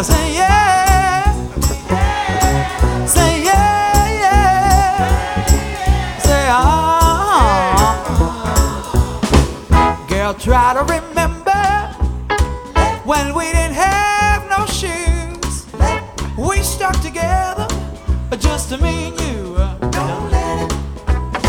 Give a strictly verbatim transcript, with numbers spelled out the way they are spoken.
Say yeah, say yeah, yeah, say ah. Girl, try to remember when we didn't have no shoes. We stuck together just to me and